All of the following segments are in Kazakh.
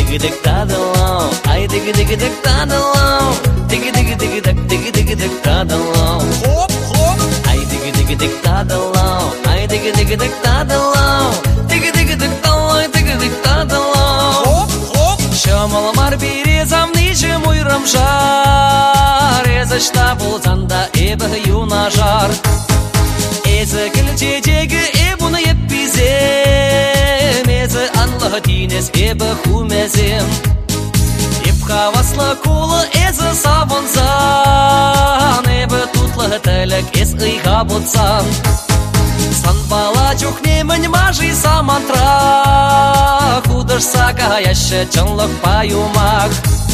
dik tadalong, ay digi dik tadalong, digi dik tadalong. Hop hop. Ay digi dik tadalong, ay digi dik tadalong, digi dik tadalong. Hop hop. Шамаламар березам ничем уйрам жар, Эзышта болсанда эбі юна жар. Эзі кілчедегі эбуны еппизем, Эзі Аллах динес эбі хумезем. Еп хаваслы кулы эзі сабынсан, Эбі тутлы тәлік эз ыйға бұтсан. Сан бала жүхнемін мажи самантра, Худырса каяшы чынлық паюмақ.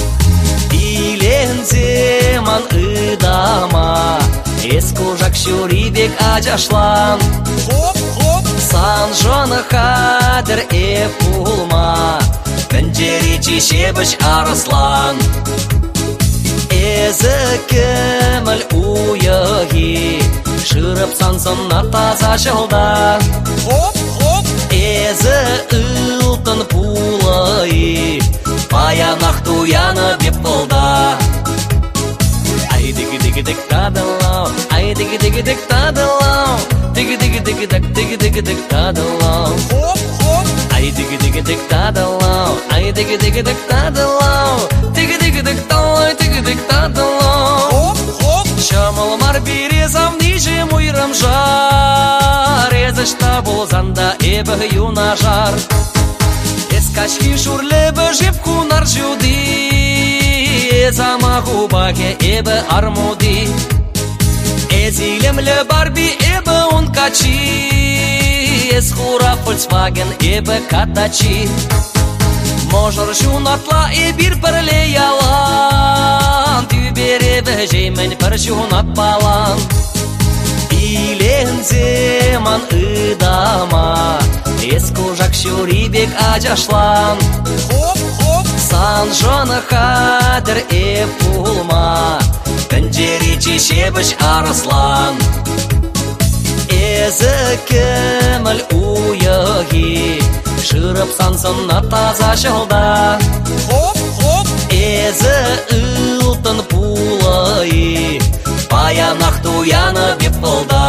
Иленземан ыдама, Эс кужак шурибек ажашлан. Хоп хоп. Сан жоны қадір эп пулма, Пінжері чешебіш арыслан. Эзі кіміл уйығы, Шырып сансына таза жылда. Хоп хоп. Эзі ұлтын пулайы, Баянақ туяны деп болда. Ай дigi dik tadalong, ay digi dik tadalong, digi dik tadalong. Хоп хоп. Ay digi dik tadalong, ay digi dik tadalong, digi dik tadalong. Хоп хоп. Шамаламар березам ничем уйрам жар, Эзышта болсанда эбі юна жар. Эскачки шурлебі жеп кунар жуди, Эзама губаке эбі армуди. Эзилемлі барби эбі ункачи, Эс хура Volkswagen эбі катачи. Можыр жунатла и бір бірле ялан, Тюбер эбі жеймен бір жунат балан. Иленземан ыдама, Эс кужак шурибек ажашлан. Хоп хоп. Сан жоны қадір эп пулма, Пінжері чешебіш арыслан. Эзі кіміл уйығы, Шырып сансына таза жылда. Хоп хоп. Эзі ұлтын пулайы, Баянақ туяны деп болда.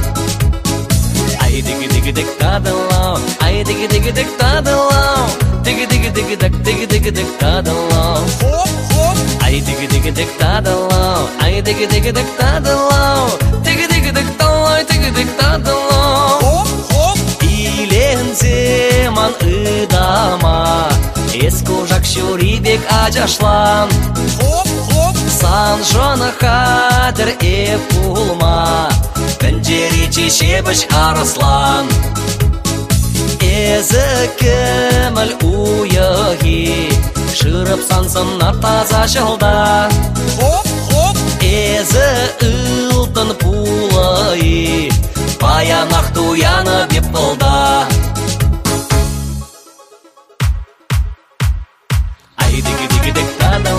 Ay digi dik tadalong, ay digi dik tadalong, digi dik tadalong. Хоп хоп. Ay digi dik tadalong, ay digi dik tadalong, digi dik tadalong. Хоп хоп. Иленземан ыдама, Эс кужак шурибек ажашлан. Хоп хоп. Сан жоны қадір эп пулма, Пінжері чешебіш арыслан. Эзі кіміл уйығы, Шырып сансына таза жылда. Хоп хоп. Эзі ұлтын пулайы, Баянақ туяны деп болда. Ай дigi dik tadalong,